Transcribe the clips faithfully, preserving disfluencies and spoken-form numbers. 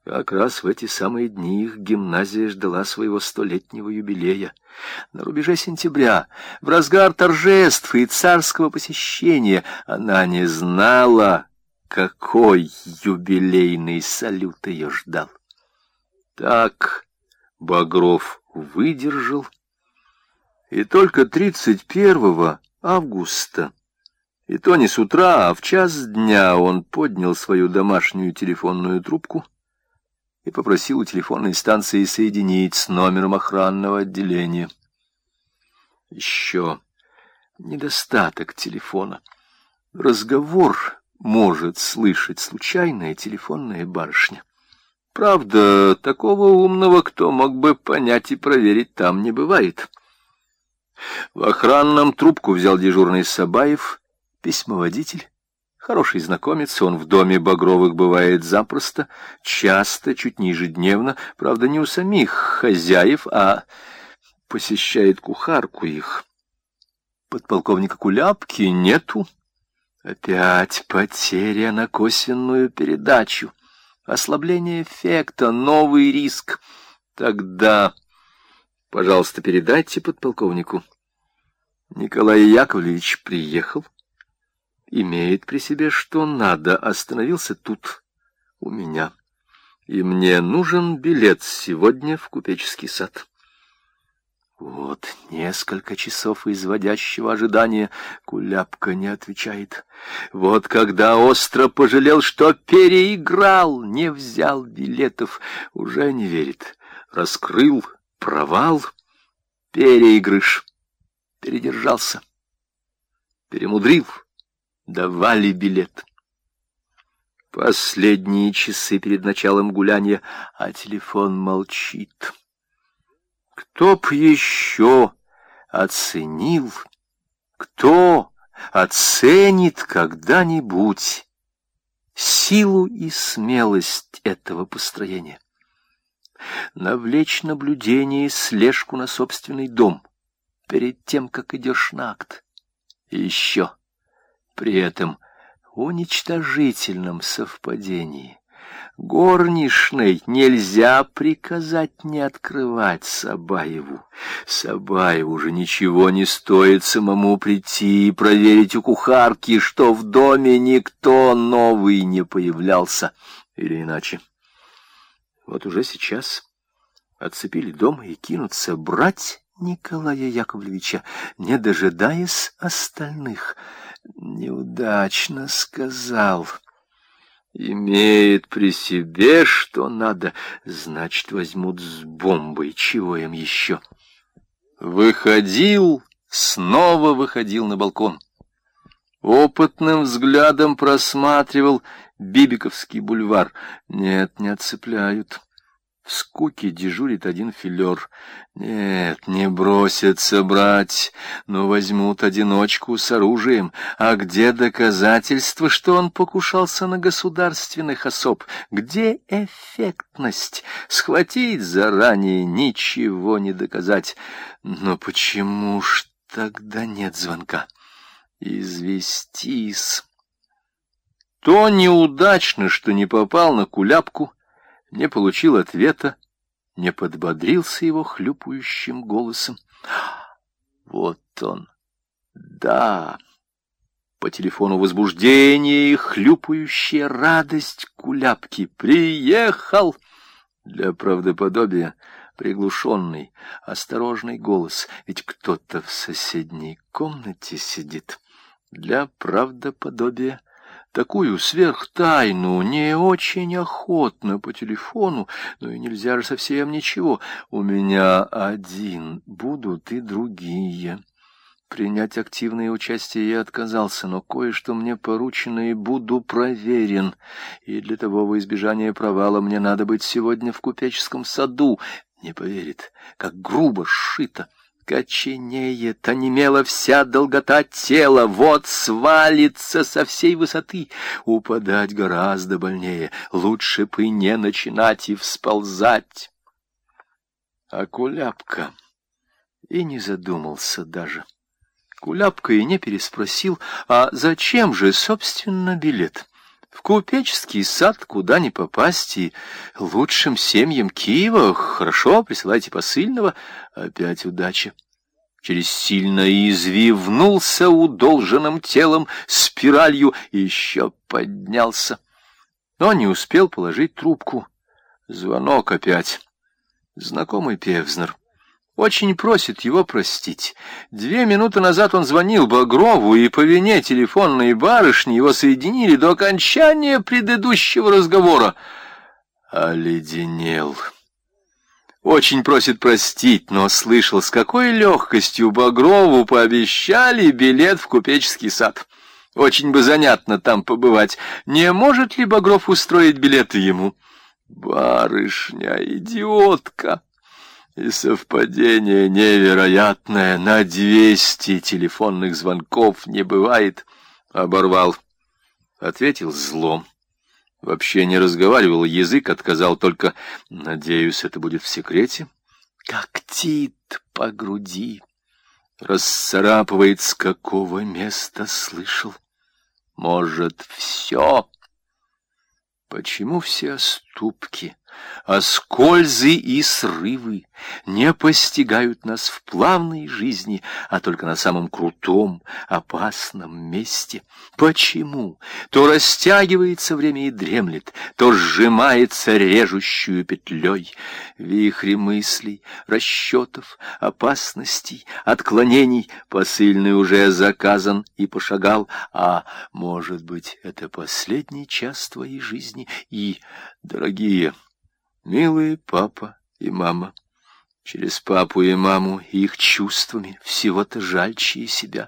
Как раз в эти самые дни их гимназия ждала своего столетнего юбилея. На рубеже сентября, в разгар торжеств и царского посещения, она не знала, какой юбилейный салют ее ждал. Так Багров выдержал, и только тридцать первого августа, и то не с утра, а в час дня, он поднял свою домашнюю телефонную трубку и попросил у телефонной станции соединить с номером охранного отделения. Еще недостаток телефона. Разговор может слышать случайная телефонная барышня. Правда, такого умного, кто мог бы понять и проверить, там не бывает. В охранном трубку взял дежурный Сабаев, письмоводитель. Хороший знакомец, он в доме Багровых бывает запросто, часто, чуть не ежедневно, правда, не у самих хозяев, а посещает кухарку их. Подполковника Куляпки нету. Опять потеря на косвенную передачу. Ослабление эффекта, новый риск. Тогда, пожалуйста, передайте подполковнику. Николай Яковлевич приехал. Имеет при себе, что надо, остановился тут, у меня. И мне нужен билет сегодня в купеческий сад. Вот несколько часов изводящего ожидания. Куляпка не отвечает. Вот когда остро пожалел, что переиграл, не взял билетов, уже не верит. Раскрыл провал, переигрыш, передержался, перемудрил. Давали билет. Последние часы перед началом гуляния, а телефон молчит. Кто б еще оценил, кто оценит когда-нибудь силу и смелость этого построения? Навлечь наблюдение и слежку на собственный дом перед тем, как идешь на акт. И еще... При этом уничтожительном совпадении горничной нельзя приказать не открывать Сабаеву. Сабаеву же ничего не стоит самому прийти и проверить у кухарки, что в доме никто новый не появлялся. Или иначе. Вот уже сейчас отцепили дом и кинутся брать Николая Яковлевича, не дожидаясь остальных. Неудачно сказал. Имеет при себе, что надо, значит, возьмут с бомбой. Чего им еще? Выходил, снова выходил на балкон. Опытным взглядом просматривал Бибиковский бульвар. Нет, не отцепляют. В скуке дежурит один филер. Нет, не бросятся брать, но возьмут одиночку с оружием. А где доказательства, что он покушался на государственных особ? Где эффектность? Схватить заранее, ничего не доказать. Но почему ж тогда нет звонка? Известись. То неудачно, что не попал на Куляпку, не получил ответа, не подбодрился его хлюпающим голосом. Вот он, да, по телефону возбуждение и хлюпающая радость Куляпки. Приехал! Для правдоподобия приглушенный, осторожный голос, ведь кто-то в соседней комнате сидит. Для правдоподобия такую сверхтайну не очень охотно по телефону, но и нельзя же совсем ничего. У меня один, будут и другие. Принять активное участие я отказался, но кое-что мне поручено и буду проверен. И для того, во избежание провала, мне надо быть сегодня в купеческом саду. Не поверит, как грубо сшито. Коченеет, онемела вся долгота тела, вот свалится со всей высоты. Упадать гораздо больнее, лучше бы не начинать и всползать. А Куляпка и не задумался даже. Куляпка и не переспросил, а зачем же, собственно, билет? В купеческий сад куда ни попасть, и лучшим семьям Киева хорошо, присылайте посыльного. Опять удача. Через сильно извивнулся удолженным телом спиралью и еще поднялся. Но не успел положить трубку. Звонок опять. Знакомый Певзнер. Очень просит его простить. Две минуты назад он звонил Багрову, и по вине телефонной барышни его соединили до окончания предыдущего разговора. Оледенел. Очень просит простить, но слышал, с какой легкостью Багрову пообещали билет в купеческий сад. Очень бы занятно там побывать. Не может ли Багров устроить билеты ему? Барышня, идиотка! И совпадение невероятное. На двести телефонных звонков не бывает. Оборвал. Ответил злом. Вообще не разговаривал, язык отказал, только, надеюсь, это будет в секрете. Когтит по груди. Расцарапывает, с какого места слышал. Может, все... Почему все оступки, оскользы и срывы не постигают нас в плавной жизни, а только на самом крутом, опасном месте? Почему то растягивается время и дремлет, то сжимается режущую петлей? Вихри мыслей, расчетов, опасностей, отклонений посыльный уже заказан и пошагал, а, может быть, это последний час твоей жизни. И, дорогие, милые папа и мама, через папу и маму их чувствами всего-то жальче себя.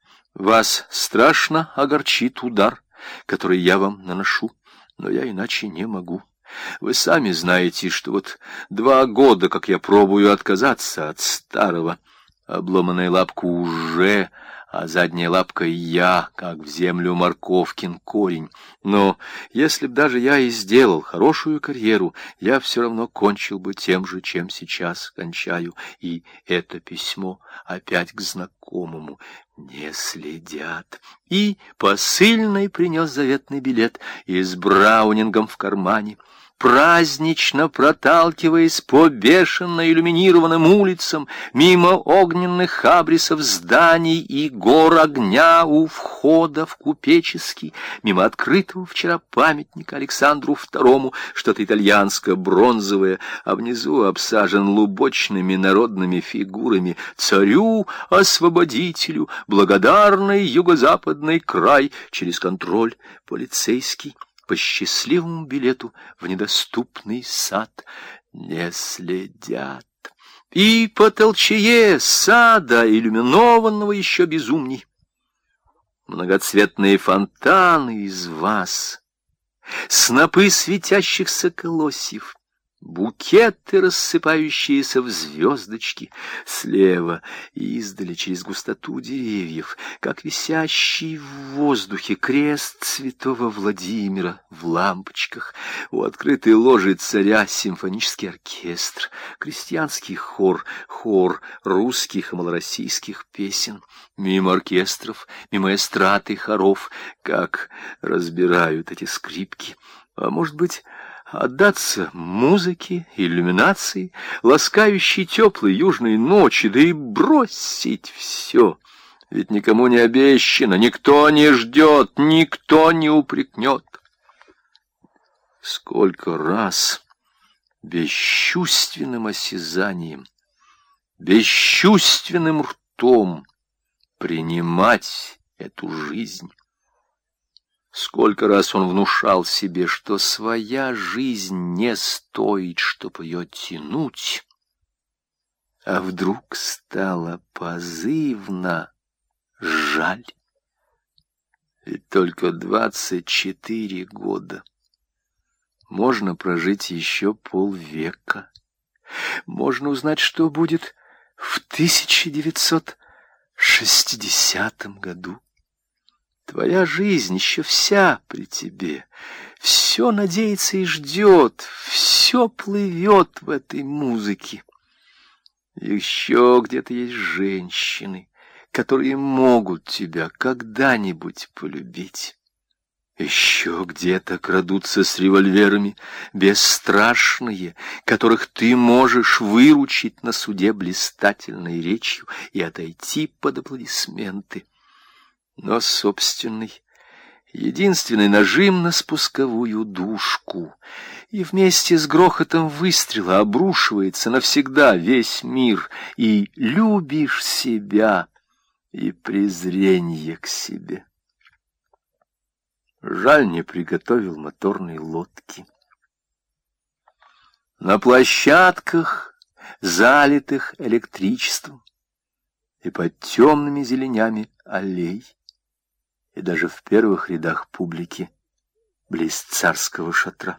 Вас страшно огорчит удар, который я вам наношу, но я иначе не могу. Вы сами знаете, что вот два года, как я пробую отказаться от старого. Обломанная лапка уже, а задняя лапка я, как в землю морковкин корень. Но если б даже я и сделал хорошую карьеру, я все равно кончил бы тем же, чем сейчас кончаю. И это письмо опять к знакомому. Не следят. И посыльный принес заветный билет и с браунингом в кармане. Празднично проталкиваясь по бешено иллюминированным улицам, мимо огненных абрисов зданий и гор огня у входа в купеческий, мимо открытого вчера памятника Александру Второму, что-то итальянско-бронзовое, а внизу обсажен лубочными народными фигурами, царю-освободителю, благодарный юго-западный край, через контроль полицейский, по счастливому билету в недоступный сад. Не следят. И по толчее сада, иллюминованного еще безумней. Многоцветные фонтаны из ваз, снопы светящихся колосьев, букеты, рассыпающиеся в звездочки, слева и издали через густоту деревьев, как висящий в воздухе крест святого Владимира в лампочках, у открытой ложи царя симфонический оркестр, крестьянский хор, хор русских и малороссийских песен, мимо оркестров, мимо эстрад и хоров, как разбирают эти скрипки, а может быть, отдаться музыке, иллюминации, ласкающей теплой южной ночи, да и бросить все. Ведь никому не обещано, никто не ждет, никто не упрекнет. Сколько раз бесчувственным осязанием, бесчувственным ртом принимать эту жизнь. Сколько раз он внушал себе, что своя жизнь не стоит, чтоб ее тянуть, а вдруг стало позывно жаль. Ведь только двадцать четыре года. Можно прожить еще полвека. Можно узнать, что будет в тысяча девятьсот шестидесятом году. Твоя жизнь еще вся при тебе, все надеется и ждет, все плывет в этой музыке. Еще где-то есть женщины, которые могут тебя когда-нибудь полюбить. Еще где-то крадутся с револьверами бесстрашные, которых ты можешь выручить на суде блистательной речью и отойти под аплодисменты. Но собственный, единственный нажим на спусковую дужку, и вместе с грохотом выстрела обрушивается навсегда весь мир, и любишь себя, и презрение к себе. Жаль, не приготовил моторные лодки. На площадках, залитых электричеством, и под темными зеленями аллей, и даже в первых рядах публики, близ царского шатра.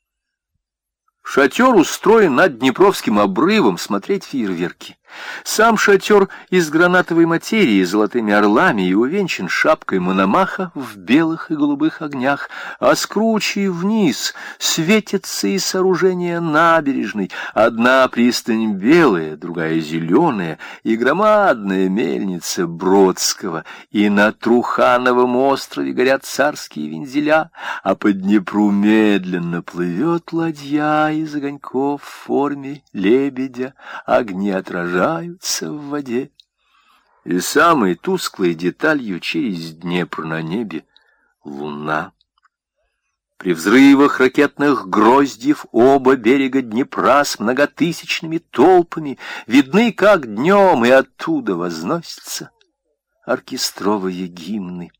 Шатер устроен над Днепровским обрывом смотреть фейерверки. Сам шатер из гранатовой материи с золотыми орлами и увенчан шапкой мономаха в белых и голубых огнях, а с кручей вниз светятся и сооружения набережной. Одна пристань белая, другая зеленая, и громадная мельница Бродского, и на Трухановом острове горят царские вензеля, а по Днепру медленно плывет ладья из огоньков в форме лебедя, огни отражаются в воде. И самой тусклой деталью через Днепр на небе — луна. При взрывах ракетных гроздьев оба берега Днепра с многотысячными толпами видны как днем, и оттуда возносятся оркестровые гимны.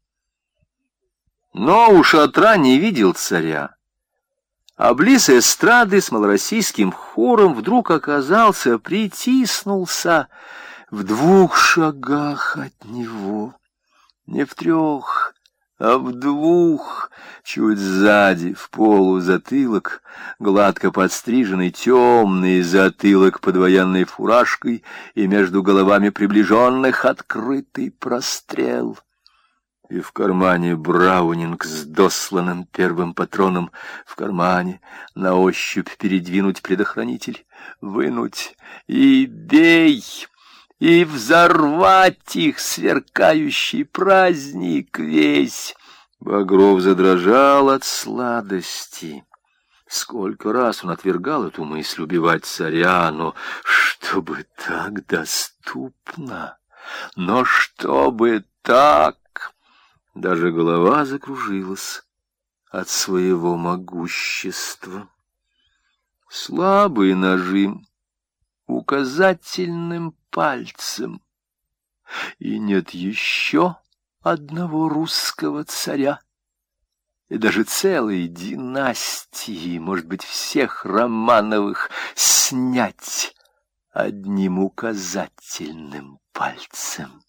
Но у шатра не видел царя, а близ эстрады с малороссийским хором вдруг оказался, притиснулся в двух шагах от него. Не в трех, а в двух, чуть сзади, в полу затылок, гладко подстриженный темный затылок под военной фуражкой, и между головами приближенных открытый прострел. И в кармане браунинг с досланным первым патроном, в кармане на ощупь передвинуть предохранитель, вынуть и бей, и взорвать их сверкающий праздник весь. Багров задрожал от сладости. Сколько раз он отвергал эту мысль убивать царя, но чтобы так доступно, но чтобы так... Даже голова закружилась от своего могущества. Слабый нажим указательным пальцем, и нет еще одного русского царя, и даже целой династии, может быть, всех Романовых, снять одним указательным пальцем.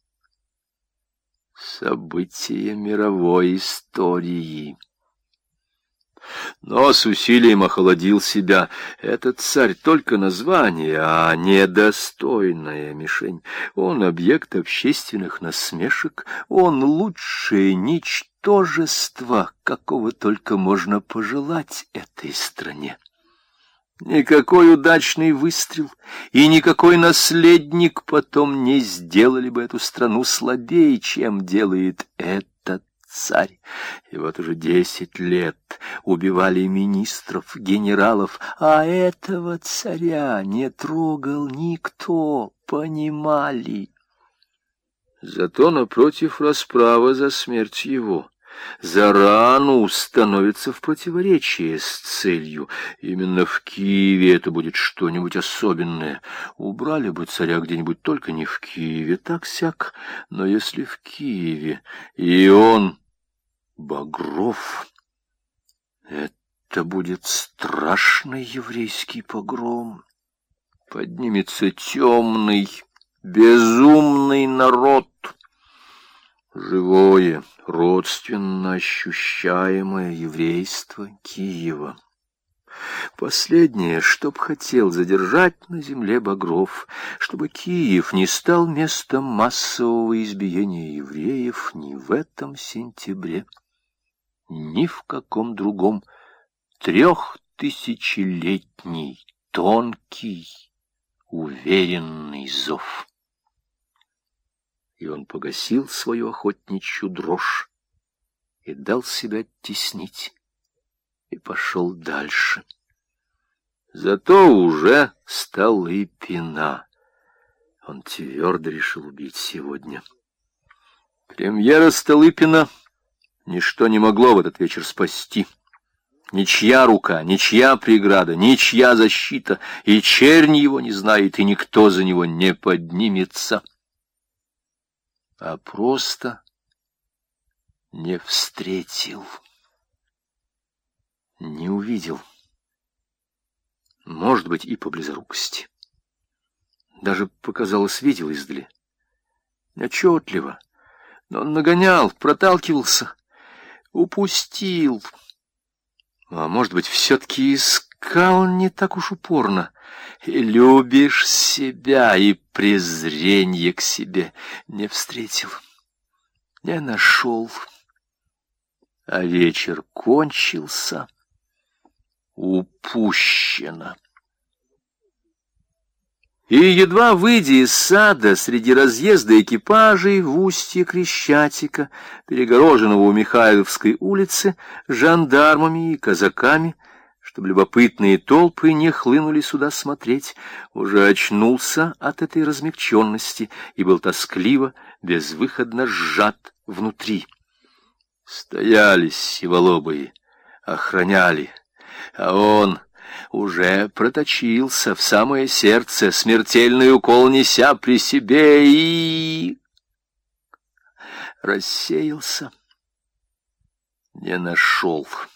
События мировой истории. Но с усилием охладил себя. Этот царь только название, а недостойная мишень. Он объект общественных насмешек, он лучшее ничтожество, какого только можно пожелать этой стране. Никакой удачный выстрел и никакой наследник потом не сделали бы эту страну слабее, чем делает этот царь. И вот уже десять лет убивали министров, генералов, а этого царя не трогал никто, понимали. Зато напротив расправа за смерть его. За рану становится в противоречие с целью. Именно в Киеве это будет что-нибудь особенное. Убрали бы царя где-нибудь, только не в Киеве, так-сяк. Но если в Киеве, и он, Багров, это будет страшный еврейский погром. Поднимется темный, безумный народ. Живое, родственно ощущаемое еврейство Киева. Последнее, что б хотел задержать на земле Багров, чтобы Киев не стал местом массового избиения евреев ни в этом сентябре, ни в каком другом трехтысячелетний, тонкий, уверенный зов. И он погасил свою охотничью дрожь и дал себя оттеснить, и пошел дальше. Зато уже Столыпина он твердо решил убить сегодня. Премьера Столыпина ничто не могло в этот вечер спасти. Ничья рука, ничья преграда, ничья защита, и чернь его не знает, и никто за него не поднимется. А просто не встретил, не увидел. Может быть, и по близорукости. Даже, показалось, видел издали. Отчетливо. Но он нагонял, проталкивался, упустил. А может быть, все-таки искал не так уж упорно. И любишь себя, и презренье к себе не встретил, не нашел. А вечер кончился. Упущено. И, едва выйдя из сада, среди разъезда экипажей в устье Крещатика, перегороженного у Михайловской улицы, жандармами и казаками, чтобы любопытные толпы не хлынули сюда смотреть, уже очнулся от этой размягченности и был тоскливо, безвыходно сжат внутри. Стояли сиволобые, охраняли, а он уже проточился в самое сердце, смертельный укол неся при себе, и рассеялся, не нашел.